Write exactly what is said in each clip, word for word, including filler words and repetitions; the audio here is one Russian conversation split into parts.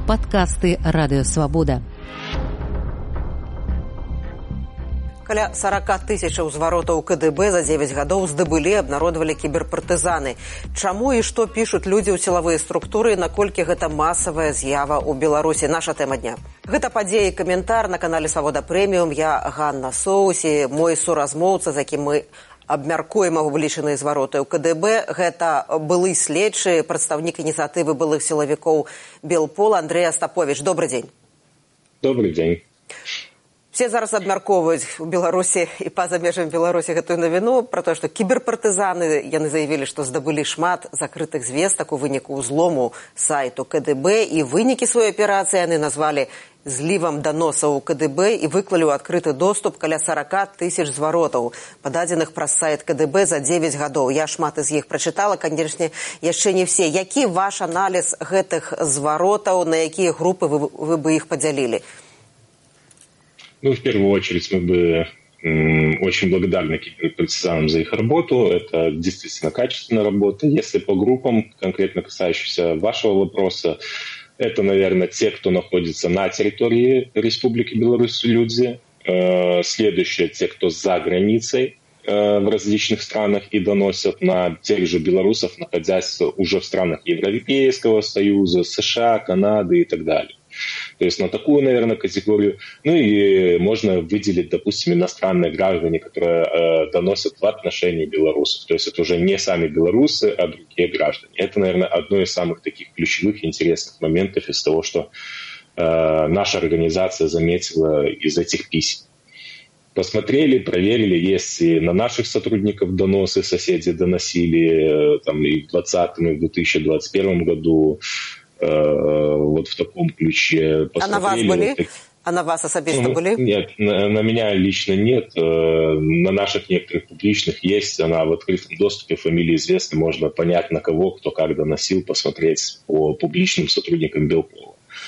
Падкасты Радыёвабода. Каля сорок тысячаў зваротаў КДБ за девять гадоў здабылі, абнародавалі кіберпартызаны. Чаму і што пішуць людзі ў сілавыя структуры, наколькі гэта масавая з'ява ў Беларусі? Наша тэма дня. Гэта падзея і каментар на канале Свабода Прэміум. Я Ганна Соус і мой суразмоўца, з якім мы абмяркуем вылічаныя звароты ў КДБ. Гэта былы следчы, прадстаўнік ініцыятывы былых сілавікоў Белпола Андрэй Астаповіч. Добрый дзень. Добрый дзень. Все зараз абмяркоўваюць у Беларусі і па-за межамі Беларусі гэтую навіну пра тое, што кіберпартызаны, яны заявілі, што здабылі шмат закрытых звестак у выніку ўзлому сайту КДБ, і вынікі сваёй аперацыі яны назвалі злівам даносаў у КДБ і выклалі ў адкрыты доступ каля сорок тысяч зваротаў, пададзеных праз сайт КДБ за девять гадоў. Я шмат з іх прачытала, канечне, яшчэ не все. Які ваш аналіз гэтых зваротаў, на якія групы вы, вы бы іх падзялілі? Ну, в первую очередь, мы бы м, очень благодарны киберпартизанам за их работу. Это действительно качественная работа. Если по группам, конкретно касающимся вашего вопроса, это, наверное, те, кто находится на территории Республики Беларусь, люди. Э, следующее, те, кто за границей э, в различных странах и доносят на тех же белорусов, находясь уже в странах Европейского Союза, США, Канады и так далее. То есть на такую, наверное, категорию. Ну и можно выделить, допустим, иностранные граждане, которые э, доносят в отношении белорусов. То есть это уже не сами белорусы, а другие граждане. Это, наверное, одно из самых таких ключевых интересных моментов из того, что э, наша организация заметила из этих писем. Посмотрели, проверили, есть и на наших сотрудников доносы, соседи доносили там, и в двадцатом, и в две тысячи двадцать первом году. Вот в таком ключе. А на вас были? Вот, а на вас особисто ну, были? Нет, на, на меня лично нет. На наших некоторых публичных есть. Она в открытом доступе, фамилии известны. Можно понять, на кого, кто как доносил, посмотреть по публичным сотрудникам Белпола.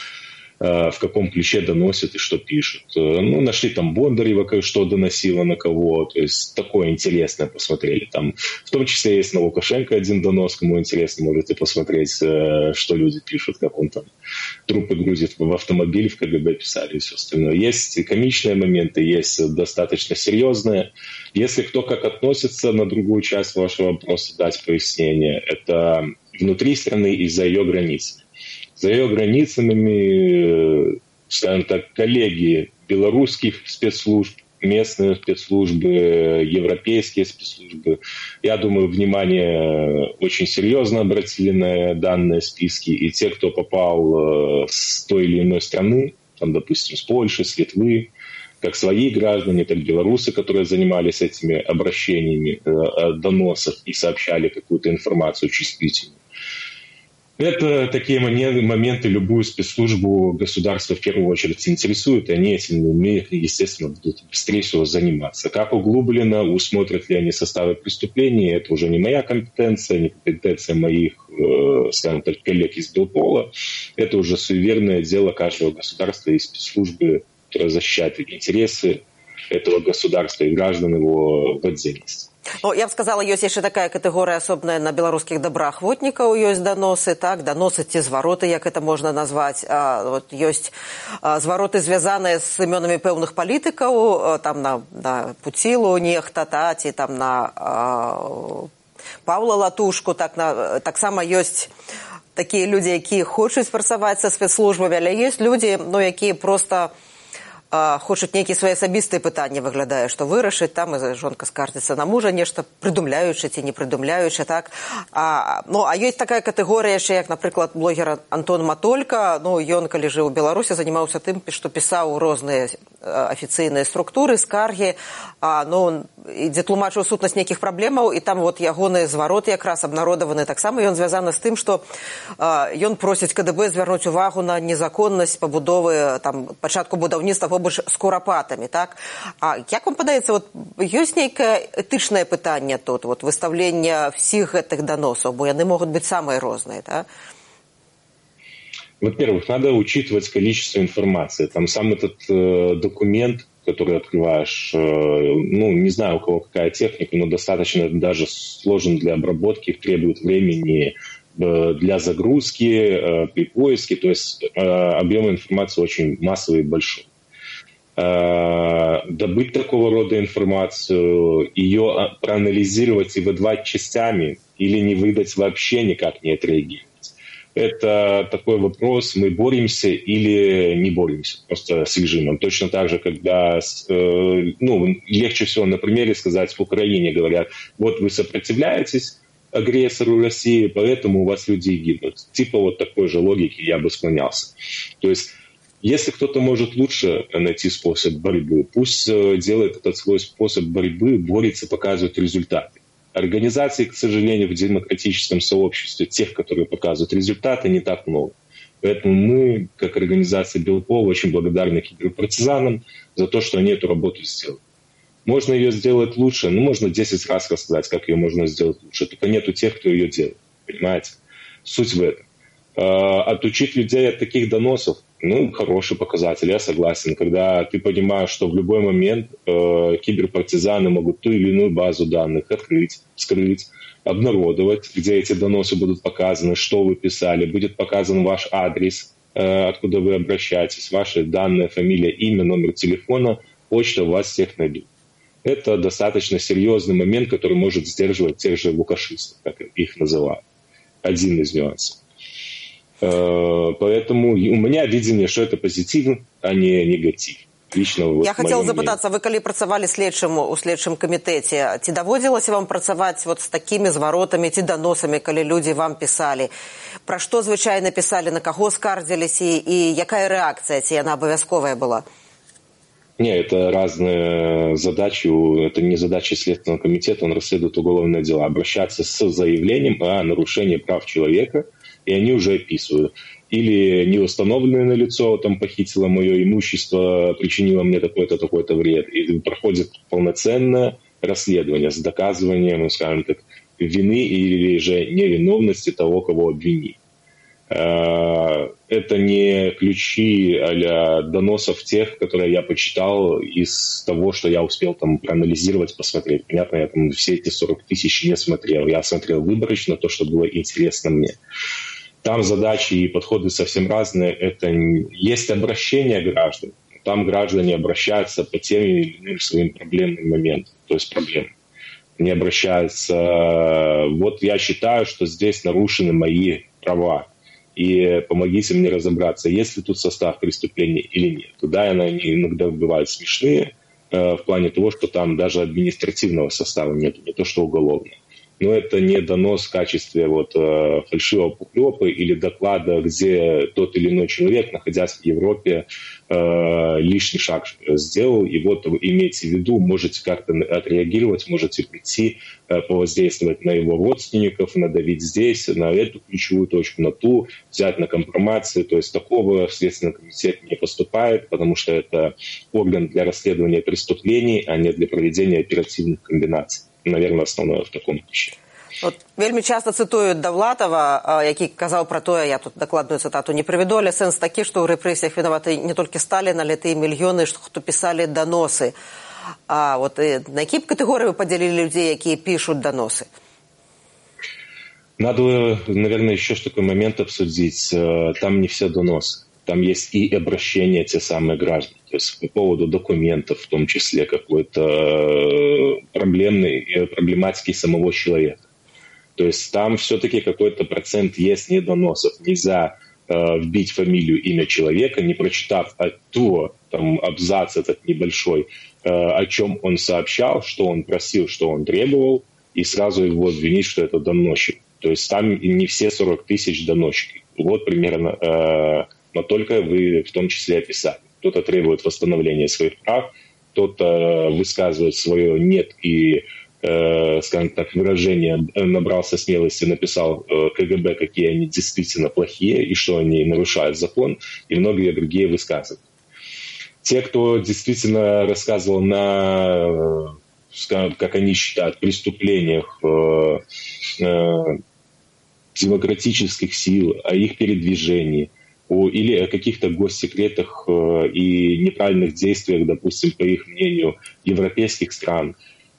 В каком ключе доносят и что пишут. Ну, нашли там Бондарева, что доносила на кого. То есть такое интересное посмотрели. Там, в том числе есть на Лукашенко один донос. Кому интересно, можете посмотреть, что люди пишут, как он там трупы грузит в автомобиль, в КГБ писали и все остальное. Есть комичные моменты, есть достаточно серьезные. Если кто как относится, на другую часть вашего вопроса дать пояснение. Это внутри страны и за ее границами. За ее границами, скажем так, коллеги белорусских спецслужб, местные спецслужбы, европейские спецслужбы, я думаю, внимание очень серьезно обратили на данные списки. И те, кто попал с той или иной страны, там, допустим, с Польши, с Литвы, как свои граждане, так и белорусы, которые занимались этими обращениями о доносах и сообщали какую-то информацию чувствительную. Это такие моменты любую спецслужбу государства в первую очередь интересуют, и они этим, естественно, будут быстрее всего заниматься. Как углубленно, усмотрят ли они составы преступлений, это уже не моя компетенция, не компетенция моих, скажем так, коллег из Белпола. Это уже суеверное дело каждого государства и спецслужбы, которая защищает интересы этого государства и граждан его в отдельности. Ну, я б сказала, ёсць яшчэ такая катэгорыя асобная на беларускіх добраахвотнікаў, ёсць даносы, так, даносы ці звароты, як это можна назваць. А, вот, ёсць а, звароты, звязаныя з імёнамі пэўных палітыкаў, там на, на Пуцілу нехта, та, ці там на а, Паўла Латушку, так, на, таксама ёсць такія людзі, якія хочуць працаваць са спецслужбамі, але ёсць людзі, ну, якія проста хочуць нейкія свае асабістыя пытанні, выглядае, што вырашыць, там і жонка скардзіцца на мужа, нешта прыдумляючы ці не прыдумляючы, так. А, ну, а ёсць такая катэгорыя яшчэ, як, напрыклад, блогер Антон Матолька, ну, ён, калі жыў у Беларусі, занімаўся тым, што пісаў розныя афіцыйныя структуры, скаргі, а, ну, ідзе тлумачыў сутнасць нейкіх праблемаў, і там вот ягоныя звароты якраз абнародаваны. Таксама ён звязаны з тым, што а, ён просіць КДБ звярнуць увагу на незаконнасць пабудовы, там, пачатку будаўніцтва побач з курапатамі, так? А як вам падаецца, вот, ёсць нейкае этычнае пытанне тут, вот, выставлення всіх гэтых даносаў, бо яны могуць быць самыя розныя, так? Во-первых, надо учитывать количество информации. Там сам этот э, документ, который открываешь, э, ну, не знаю, у кого какая техника, но достаточно даже сложен для обработки, требует времени для загрузки, при поиске. То есть объем информации очень массовый и большой. Добыть такого рода информацию, ее проанализировать и выдавать частями или не выдать вообще никак не отреагировать. Это такой вопрос, мы боремся или не боремся просто с режимом. Точно так же, когда, ну, легче всего на примере сказать, в Украине говорят, вот вы сопротивляетесь агрессору России, поэтому у вас люди гибнут. Типа вот такой же логики я бы склонялся. То есть если кто-то может лучше найти способ борьбы, пусть делает этот свой способ борьбы, борется, показывает результаты. Организаций, к сожалению, в демократическом сообществе, тех, которые показывают результаты, не так много. Поэтому мы, как организация Белкова, очень благодарны киберпартизанам за то, что они эту работу сделали. Можно ее сделать лучше, ну, можно десять раз рассказать, как ее можно сделать лучше. Только нету тех, кто ее делает. Понимаете? Суть в этом. Отучить людей от таких доносов, ну, хороший показатель, я согласен. Когда ты понимаешь, что в любой момент э, киберпартизаны могут ту или иную базу данных открыть, вскрыть, обнародовать, где эти доносы будут показаны, что вы писали, будет показан ваш адрес, э, откуда вы обращаетесь, ваши данные, фамилия, имя, номер телефона, почта, вас всех найдут. Это достаточно серьезный момент, который может сдерживать тех же лукашистов, как их называют. Один из нюансов. Поэтому у меня видение, что это позитив, а не негатив. Лично, вот, я хотела запытацца, вы калі працавалі следчым у следчым камітэце, ці даводзілася вам працаваць вот з такімі зваротамі ці даносамі, калі людзі вам пісалі? Пра што звычайна пісалі, на каго скардзіліся і якая рэакцыя, ці яна абавязковая была? Не, это разные задачи. Это не задачи Следственного комитета, он расследует уголовные дела. Обращаться с заявлением о нарушении прав человека, и они уже описывают. Или неустановленное на лицо, там похитило мое имущество, причинило мне такой-то, такой-то вред. И проходит полноценное расследование с доказыванием, ну, скажем так, вины или же невиновности того, кого обвинили. Это не ключи а-ля доносов тех, которые я почитал из того, что я успел там проанализировать, посмотреть. Понятно, я там все эти сорок тысяч не смотрел. Я смотрел выборочно то, что было интересно мне. Там задачи и подходы совсем разные. Это есть обращение граждан. Там граждане обращаются по тем или иным своим проблемным моментам. То есть проблемам. Они обращаются... Вот я считаю, что здесь нарушены мои права. И помогите мне разобраться, есть ли тут состав преступления или нет. Туда они иногда бывают смешные, э, в плане того, что там даже административного состава нет, не то что уголовного. Но это не донос в качестве вот, э, фальшивого пухлёпа или доклада, где тот или иной человек, находясь в Европе, э, лишний шаг сделал. И вот имейте в виду, можете как-то отреагировать, можете прийти, э, повоздействовать на его родственников, надавить здесь, на эту ключевую точку, на ту, взять на компромацию. То есть такого в Следственный комитет не поступает, потому что это орган для расследования преступлений, а не для проведения оперативных комбинаций. Наверное, основное в таком ключе. От, вельмі часто цитують Давлатова, який казав про те, я тут докладную цитату не приведу, але сенс такий, що в репресіях винувати не тільки Сталін, але й мільйони, хто писали доноси. А от на які б категорії ви поділили людей, які пишуть доноси? Надо, наверное, еще такой момент обсудить. Там не все доносы. Там есть и обращения те самые граждан. То есть по поводу документов, в том числе какой-то проблемной проблематики самого человека. То есть там все-таки какой-то процент есть недоносов. Нельзя э, вбить фамилию, имя человека, не прочитав то, там, абзац этот небольшой, э, о чем он сообщал, что он просил, что он требовал, и сразу его обвинить, что это доносчик. То есть там не все сорок тысяч доносчики. Вот примерно... Э, но только вы в том числе описали. Кто-то требует восстановления своих прав, кто-то высказывает свое «нет» и, э, скажем так, выражение, набрался смелости, написал э, КГБ, какие они действительно плохие и что они нарушают закон, и многие другие высказывают. Те, кто действительно рассказывал на, скажем, как они считают, преступлениях э, э, демократических сил, о их передвижении, О, или о каких-то госсекретах э, и неправильных действиях, допустим, по их мнению, европейских стран.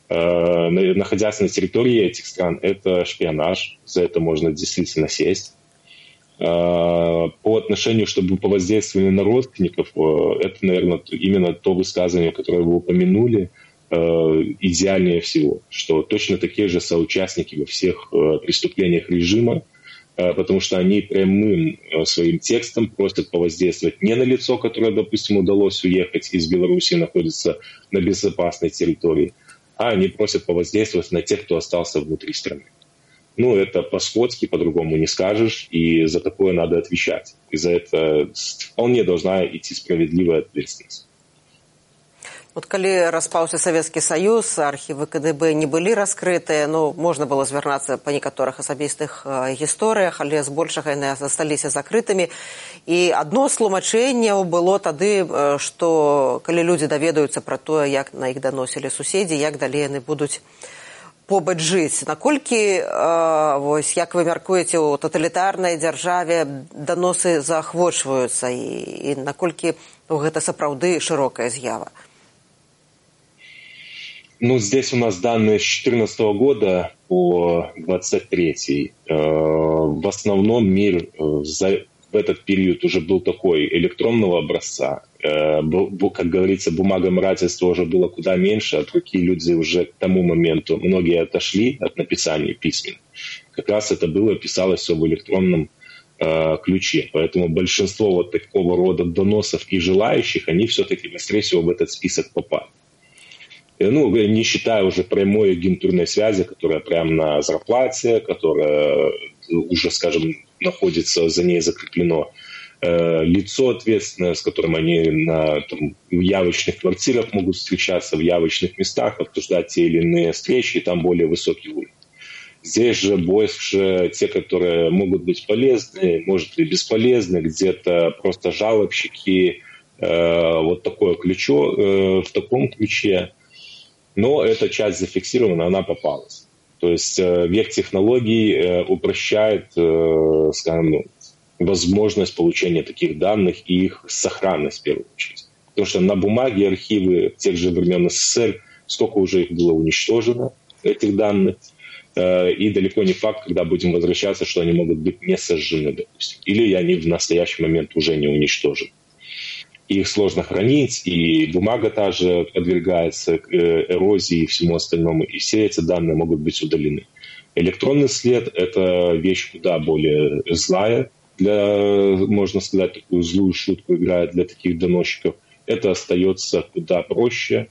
находясь на территории этих стран, это шпионаж, за это можно действительно сесть. По отношению, чтобы повоздействовали на родственников, это, наверное, именно то высказывание, которое вы упомянули, идеальнее всего, что точно такие же соучастники во всех преступлениях режима, потому что они прямым своим текстом просят повоздействовать не на лицо, которое, допустим, удалось уехать из Беларуси и находится на безопасной территории, а они просят повоздействовать на тех, кто остался внутри страны. Ну, это по-скотски, по-другому не скажешь, и за такое надо отвечать. И за это вполне должна идти справедливая ответственность. Вот калі распаўся Савецкі Саюз, архівы КДБ не былі раскрытыя, ну, можна было звярнацца па некаторых асабістых гісторыях, але збольшага яны засталіся закрытымі. І адно з тлумачэнняў было тады, што калі людзі даведаюцца пра тое, як на іх даносілі суседзі, як далей яны будуць побач жыць. Наколькі, вось, як вы мяркуеце, у таталітарнай дзяржаве даносы заахвочваюцца і, і наколькі ну, гэта сапраўды шырокая з'ява? Ну, здесь у нас данные с две тысячи четырнадцатого года по двадцать третий. В основном мир за, в этот период уже был такой электронного образца. Как говорится, бумагоморательства уже было куда меньше, от руки люди уже к тому моменту, многие отошли от написания письмен. Как раз это было, писалось все в электронном ключе. Поэтому большинство вот такого рода доносов и желающих, они все-таки, быстрее всего, в этот список попали. Ну, не считая уже прямой агентурной связи, которая прямо на зарплате, которая уже, скажем, находится, за ней закреплено э, лицо ответственное, с которым они на, там, в явочных квартирах могут встречаться, в явочных местах, обсуждать те или иные встречи, и там более высокий уровень. Здесь же больше те, которые могут быть полезны, может и бесполезны, где-то просто жалобщики, э, вот такое ключо, э, в таком ключе. Но эта часть зафиксирована, она попалась. То есть э, век технологий э, упрощает, э, скажем, ну, возможность получения таких данных и их сохранность в первую очередь. Потому что на бумаге архивы тех же времен СССР, сколько уже их было уничтожено, этих данных, э, и далеко не факт, когда будем возвращаться, что они могут быть не сожжены, допустим. Или они в настоящий момент уже не уничтожены. Их сложно хранить, и бумага та же подвергается эрозии и всему остальному, и все эти данные могут быть удалены. Электронный след – это вещь куда более злая, для, можно сказать, такую злую шутку играет для таких доносчиков. Это остается куда проще,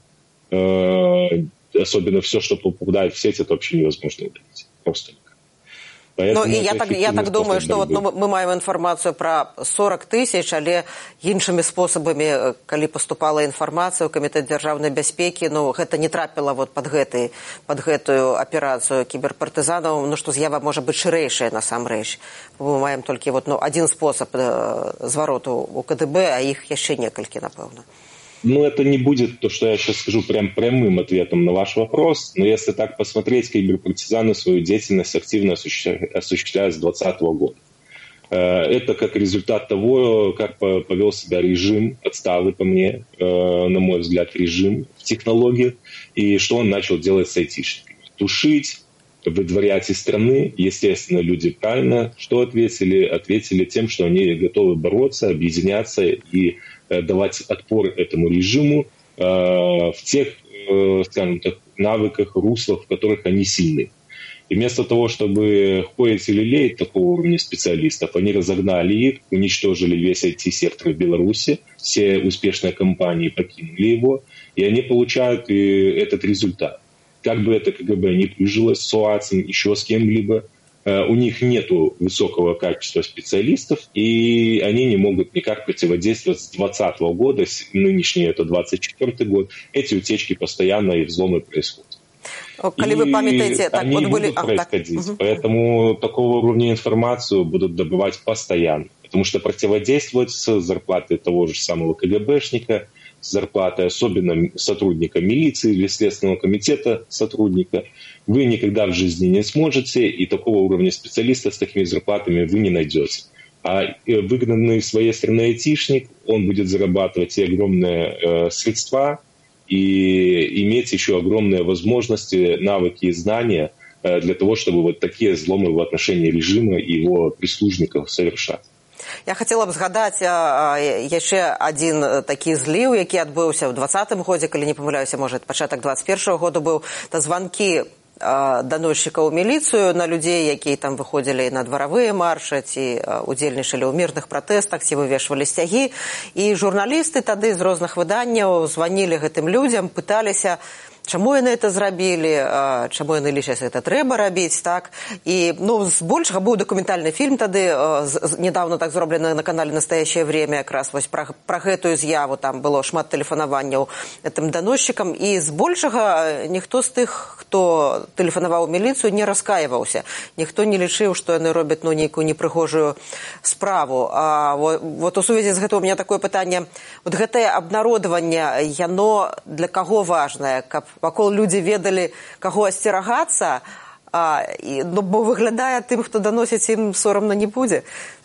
особенно все, что попадает в сеть, это вообще невозможно удалить, просто никак. Ну, і я так, я так думаю, што вот, ну, мы маем інфармацыю пра сорок тысяч, але іншымі спосабамі, калі паступала інфармацыя ў Камітэт дзяржаўнай бяспекі, ну, гэта не трапіла вот пад, гэты, пад гэтую аперацыю кіберпартызанаў, ну, што з'ява можа быць шырэйшая насамрэч. Мы маем толькі вот, ну, адзін спосаб звароту ў КДБ, а іх яшчэ некалькі, напэўна. Ну, это не будет то, что я сейчас скажу, прям прямым ответом на ваш вопрос, но если так посмотреть, киберпартизаны свою деятельность активно осуществляют с двадцатого года. Это как результат того, как повел себя режим, отсталый по мне, на мой взгляд, режим в технологиях, и что он начал делать с айтишниками. Тушить, выдворять из страны. Естественно, люди правильно что ответили? Ответили тем, что они готовы бороться, объединяться и давать отпор этому режиму э, в тех, э, скажем так, навыках, руслах, в которых они сильны. И вместо того, чтобы хоить или леять такого уровня специалистов, они разогнали их, уничтожили весь ай ти-сектор в Беларуси, все успешные компании покинули его, и они получают и этот результат. Как бы это КГБ не прижилось с ОАЦом, еще с кем-либо, у них нет высокого качества специалистов, и они не могут никак противодействовать с двадцатого года, нынешний это двадцать четвёртый год, эти утечки постоянно и взломы происходят. Коли вы памятаете, так, они вот были... будут а, происходить, так. Поэтому такого уровня информацию будут добывать постоянно, потому что противодействовать с зарплатой того же самого КГБшника, с зарплатой особенно сотрудника милиции или Следственного комитета сотрудника, вы никогда в жизни не сможете, и такого уровня специалиста с такими зарплатами вы не найдете. А выгнанный из своей страны айтишник, он будет зарабатывать и огромные э, средства, и иметь еще огромные возможности, навыки и знания для того, чтобы вот такие взломы в отношении режима и его прислужников совершать. Я хотела б згадаць яшчэ адзін такі зліў, які адбыўся ў двадцатым годзе, калі не памыляюся, можа, пачатак двадцать первого года быў, то званкі доносчикаў у міліцыю на людзей, якія там выходзілі на дваравыя маршы ці удзельнічалі ў мірных пратэстах, ці вывешвалі сцягі. І журналісты тады з розных выданняў званілі гэтым людзям, пыталіся, чаму яны это зрабілі, чаму яны лічаць, это трэба рабіць, так? І, ну, збольшага быў дакументальны фільм тады, недавно так зроблены на канале «Настоящее время», якраз вось пра, пра гэтую з'яву, там было шмат тэлефанаванняў гэтым даносчыкам, і збольшага ніхто з тых, хто тэлефанаваў у міліцыю, не раскаиваўся. Ніхто не лічыў, што яны робяць, ну, нейкую непрыгожую справу. А вот, вот у сувязі з гэтым у меня такое пытанне, вот гэтае абнародаванне, яно для каго важнае, каб вакол людзі ведалі, каго асцерагацца, а, і, ну, бо выглядае тым, хто даносіць, ім сорамна не будзе.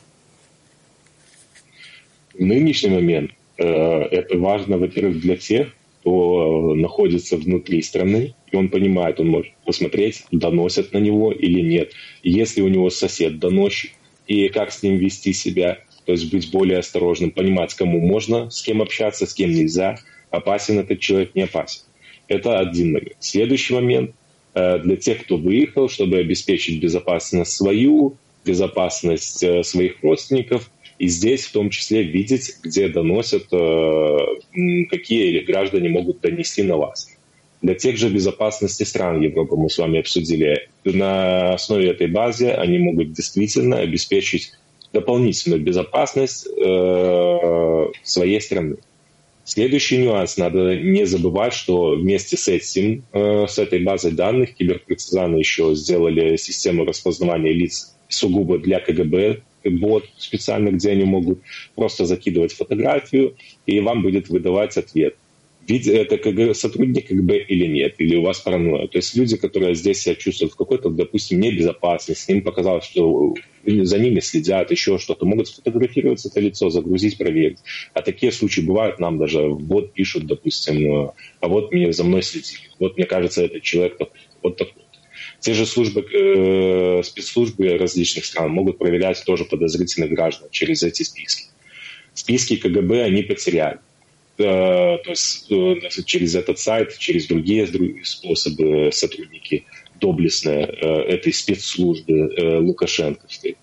В нынешний момент э, это важно, во-первых, для тех, кто находится внутри страны, и он понимает, он может посмотреть, доносят на него или нет. Если у него сосед доносчик, и как с ним вести себя, то есть быть более осторожным, понимать, кому можно, с кем общаться, с кем нельзя, опасен этот человек, не опасен. Это один момент. Следующий момент э, для тех, кто выехал, чтобы обеспечить безопасность свою, безопасность э, своих родственников, и здесь в том числе видеть, где доносят, э, какие граждане могут донести на вас. Для тех же безопасности стран Европы мы с вами обсудили. На основе этой базы они могут действительно обеспечить дополнительную безопасность э, своей страны. Следующий нюанс. Надо не забывать, что вместе с этим, э, с этой базой данных, киберпартизаны еще сделали систему распознавания лиц сугубо для КГБ, бот специально, где они могут просто закидывать фотографию, и вам будет выдавать ответ. Видите, это КГБ, сотрудник КГБ или нет, или у вас паранойя. То есть люди, которые здесь себя чувствуют в какой-то, допустим, небезопасности, им показалось, что за ними следят, еще что-то, могут сфотографировать это лицо, загрузить, проверить. А такие случаи бывают, нам даже в бот пишут, допустим, а вот мне за мной следили, вот мне кажется, этот человек такой, вот такой. Те же службы, э, спецслужбы различных стран могут проверять тоже подозрительных граждан через эти списки. Списки КГБ они потеряли. То есть через этот сайт, через другие способы сотрудники доблестные этой спецслужбы лукашенковской.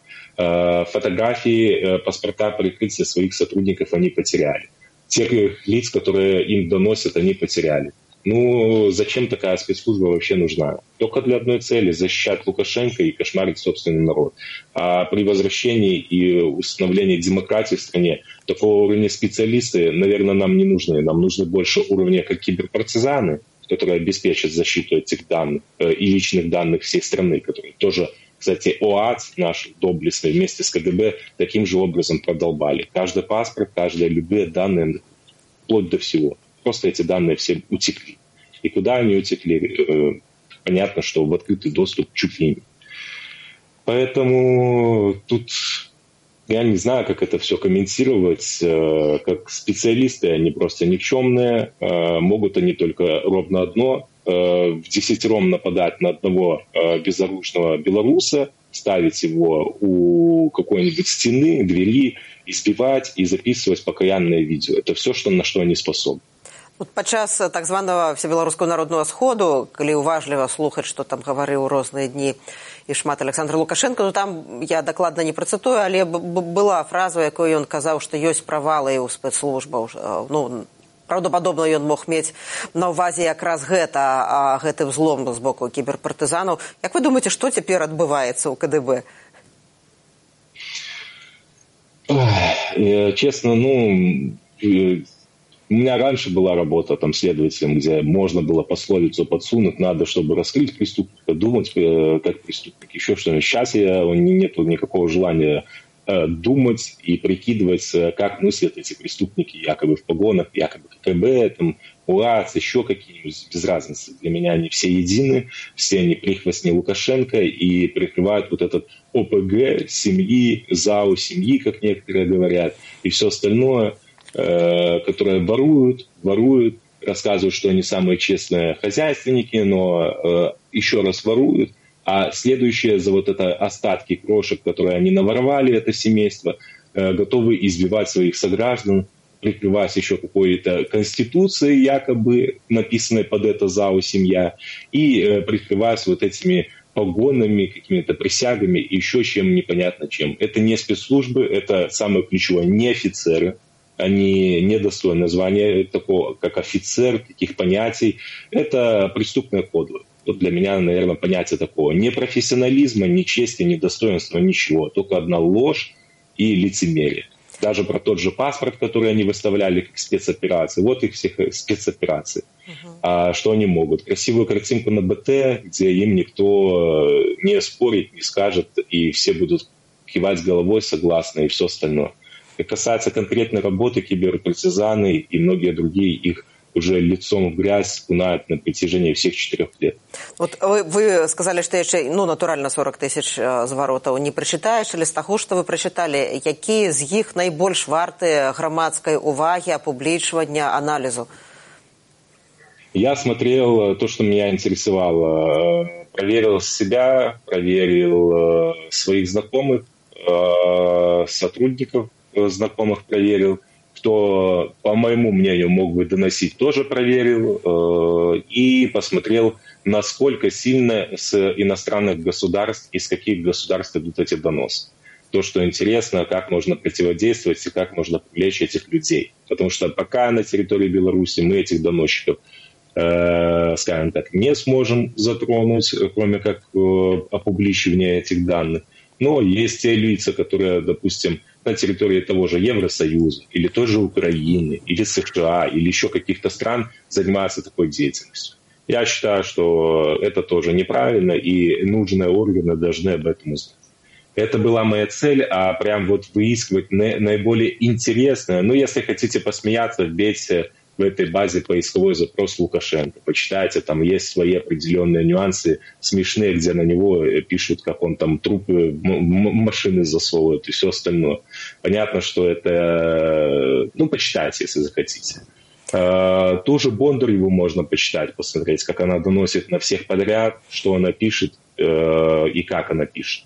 Фотографии, паспорта, прикрытия своих сотрудников они потеряли. Тех лиц, которые им доносят, они потеряли. Ну, зачем такая спецслужба вообще нужна? Только для одной цели – защищать Лукашенко и кошмарить собственный народ. А при возвращении и установлении демократии в стране такого уровня специалисты, наверное, нам не нужны. Нам нужны больше уровня, как киберпартизаны, которые обеспечат защиту этих данных э, и личных данных всей страны, которые тоже, кстати, ОАЦ наш доблестный вместе с КГБ таким же образом продолбали. Каждый паспорт, каждые любые данные, вплоть до всего. Просто эти данные все утекли. И куда они утекли? Понятно, что в открытый доступ чуть ли не. Поэтому тут я не знаю, как это все комментировать. Как специалисты они просто никчемные. Могут они только ровно одно. В десятером нападать на одного безоружного белоруса, ставить его у какой-нибудь стены, двери, избивать и записывать покаянное видео. Это все, что, на что они способны. Вот падчас так званого всебеларускага народного сходу, калі уважліва слухаць, што там гаварыў розныя дні і шмат Александр Лукашенко, ну там я дакладна не працытую, але была фраза, якой ён казаў, што ёсць правалы ў спецслужбаў. Ну, праўдападобна ён мог мець на ўвазе якраз гэта, а гэты взлом з боку кіберпартызанаў. Як вы думаеце, што цяпер адбываецца ў КДБ? Честно, ну... У меня раньше была работа там следователем, где можно было пословицу подсунуть, надо, чтобы раскрыть преступника, думать как преступник, еще что-нибудь. Сейчас я, нет никакого желания э, думать и прикидывать, как мыслят эти преступники, якобы в погонах, якобы КГБ, там, УАЦ, еще какие-нибудь, без разницы. Для меня они все едины, все они прихвостни Лукашенко и прикрывают вот этот ОПГ семьи, ЗАО семьи, как некоторые говорят, и все остальное, которые воруют, воруют рассказывают, что они самые честные хозяйственники, но э, еще раз воруют. А следующие за вот это остатки крошек, которые они наворовали, это семейство, э, готовы избивать своих сограждан, прикрываясь еще какой-то конституцией, якобы написанной под это ЗАО «Семья», и э, прикрываясь вот этими погонами, какими-то присягами, и еще чем непонятно чем. Это не спецслужбы, это самое ключевое, не офицеры. Они недостойны звания такого, как офицер, таких понятий. Это преступная подлость. Вот для меня, наверное, понятие такого. Ни профессионализма, ни чести, ни достоинства, ничего. Только одна ложь и лицемерие. Даже про тот же паспорт, который они выставляли как спецоперации. Вот их всех спецоперации. Uh-huh. А что они могут? Красивую картинку на БТ, где им никто не спорит, не скажет, и все будут кивать головой согласно, и все остальное. Что касается конкретной работы, киберпартизаны и многие другие их уже лицом в грязь кунают на протяжении всех четырех лет. Вот вы, вы сказали, что еще, ну, натурально сорок тысяч зворотов не прочитаешь, или з таго, что вы прочитали, какие из них наибольш варты громадской уваги, опубличивания, анализу? Я смотрел то, что меня интересовало. Проверил себя, проверил своих знакомых, сотрудников знакомых проверил. Кто, по моему мнению, мог бы доносить, тоже проверил э, и посмотрел, насколько сильно с иностранных государств, из каких государств идут эти доносы. То, что интересно, как можно противодействовать и как можно привлечь этих людей. Потому что пока на территории Беларуси мы этих доносчиков, э, скажем так, не сможем затронуть, кроме как э, опубличивания этих данных. Но есть те лица, которые, допустим, на территории того же Евросоюза, или той же Украины, или США, или еще каких-то стран занимаются такой деятельностью. Я считаю, что это тоже неправильно, и нужные органы должны об этом узнать. Это была моя цель, а прям вот выискивать наиболее интересное. Ну, если хотите посмеяться, вбейте в этой базе поисковой запрос Лукашенко. Почитайте, там есть свои определенные нюансы смешные, где на него пишут, как он там трупы машины засовывает и все остальное. Понятно, что это... Ну, почитайте, если захотите. Ту же Бондареву можно почитать, посмотреть, как она доносит на всех подряд, что она пишет и как она пишет.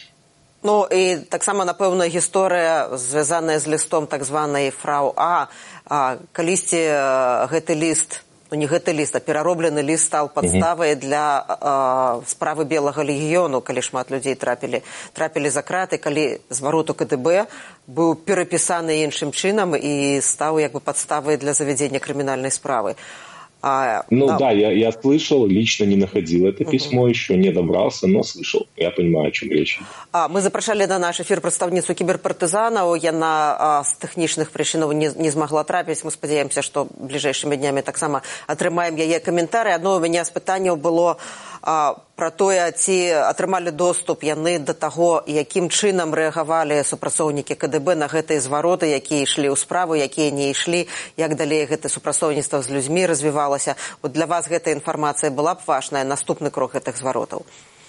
Ну, і так само, напевно, гісторія, зв'язана з листом так званої фрау А, а калісьці гэты ліст, ну не гэты ліст, а перароблены ліст стаў падставай для а, справы Белага легіёну, калі шмат людзей трапілі, трапілі за краты, калі зварот у КДБ быў перапісаны іншым чынам і стаў як бы падставай для завядзення крымінальнай справы. А, ну а... да, я, я слышал, лично не находил это uh-huh. письмо еще, не добрался, но слышал. Я понимаю, о чем речь. А, мы запрашалі на наш эфир прадстаўніцу кіберпартызанаў, яна а, з тэхнічных прычынаў не, не змагла трапіць. Мы спадзяемся, што бліжэйшымі днямі таксама атрымаем яе каментары. Адно у мяне з пытанняў было а, пра тое, ці атрымалі доступ яны да таго, якім чынам рэагавалі супрацоўнікі КДБ на гэтыя звароты, якія ішлі ў справу, якія не ішлі, як далей гэта супрацоўніцтва з людзьмі развівалася. Вот для вас гэтая інфармацыя была б важная, наступны крок гэтых зваротаў?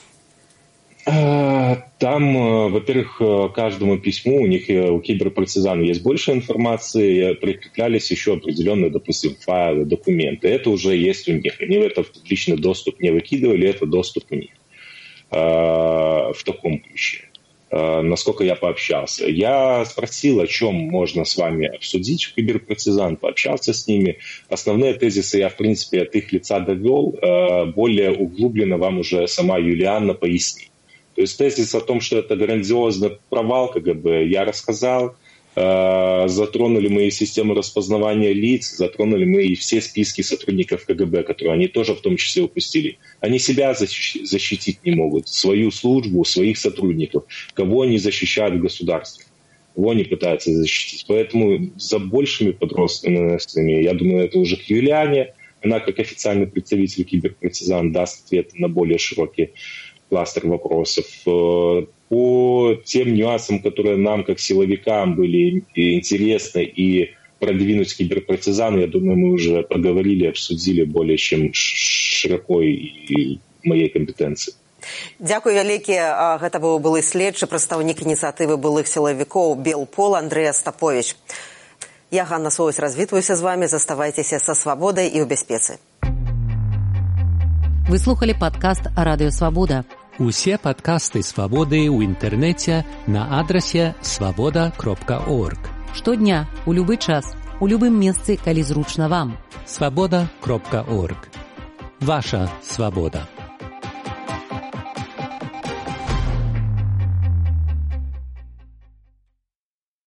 Там, во-первых, каждому письму у них, у киберпартизан есть больше информации, прикреплялись еще определенные, допустим, файлы, документы. Это уже есть у них. Они это в публичный доступ не выкидывали, это доступ у них в таком ключе. Насколько я пообщался. Я спросил, о чем можно с вами обсудить в киберпартизан, пообщался с ними. Основные тезисы я, в принципе, от их лица довел. Более углубленно вам уже сама Юлианна пояснит. То есть тезис о том, что это грандиозный провал КГБ, я рассказал. Затронули мы и систему распознавания лиц, затронули мы и все списки сотрудников КГБ, которые они тоже в том числе упустили. Они себя защитить не могут, свою службу, своих сотрудников, кого они защищают в государстве, кого они пытаются защитить. Поэтому за большими подробностями, я думаю, это уже к Юлиане. Она, как официальный представитель киберпартизан, даст ответ на более широкий кластер вопросов. По тем нюансам, которые нам, как силовикам, были интересны и продвинуть киберпартизан, я думаю, мы уже поговорили, обсудили более чем широко и моей компетенции. Дзякуй вялікі. Гэта быў былы следчы, прадстаўнік ініцыятывы былых сілавікоў Белпол Андрэй Астаповіч. Я, Ганна Совась, развітваюся з вами. Заставайцеся са свабодай і ў бяспецы. Вы слухали падкаст Радыё Свабода. Усе падкасты Свабоды ў інтэрнэце на адрасе свабода кропка орг. Штодня, у любы час, у любым месцы, калі зручна вам. свабода кропка орг. Ваша свабода.